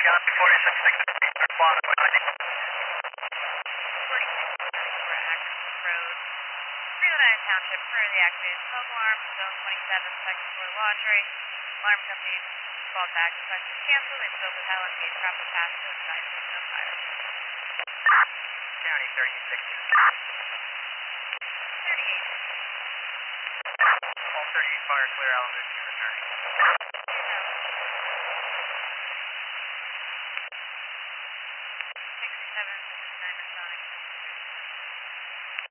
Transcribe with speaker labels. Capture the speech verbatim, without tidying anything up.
Speaker 1: County forty-six sixty, responding by ninety.
Speaker 2: forty-six for Ackerson Road. Freeland Township, per the activated smoke alarm, zone twenty-seven, second floor laundry. Alarm company called back, request was canceled. They spoke with Helen, gave proper pass to advise there was no fire.
Speaker 1: County thirty-eight sixty.
Speaker 2: thirty-eight.
Speaker 1: All thirty-eight fire clear, Alameda.